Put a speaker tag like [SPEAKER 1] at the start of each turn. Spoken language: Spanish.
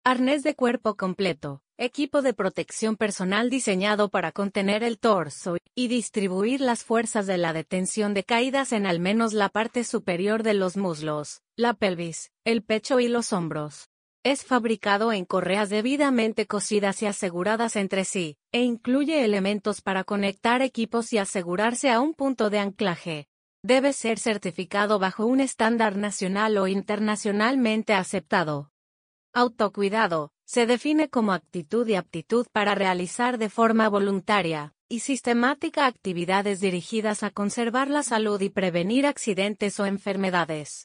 [SPEAKER 1] Arnés de cuerpo completo, equipo de protección personal diseñado para contener el torso y distribuir las fuerzas de la detención de caídas en al menos la parte superior de los muslos, la pelvis, el pecho y los hombros. Es fabricado en correas debidamente cosidas y aseguradas entre sí, e incluye elementos para conectar equipos y asegurarse a un punto de anclaje. Debe ser certificado bajo un estándar nacional o internacionalmente aceptado. Autocuidado, se define como actitud y aptitud para realizar de forma voluntaria y sistemática actividades dirigidas a conservar la salud y prevenir accidentes o enfermedades.